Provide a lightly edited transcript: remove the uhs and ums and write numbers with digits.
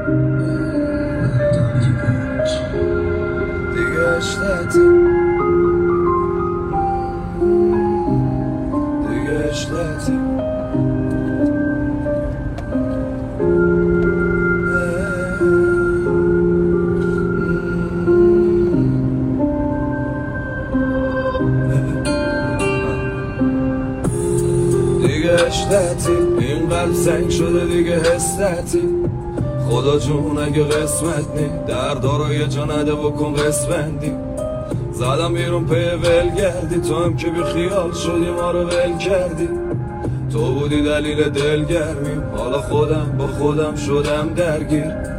دیگه اشتتی دیگه اشتتی اشتتی این قلب سنگ شده دیگه حستتی خدا جون اگه قسمت نی دردارو یه جا نده بکن قسمندی زدم بیرون پی ول گردی تو هم که بی خیال شدی ما رو ول کردی تو بودی دلیل دلگرمیم حالا خودم با خودم شدم درگیر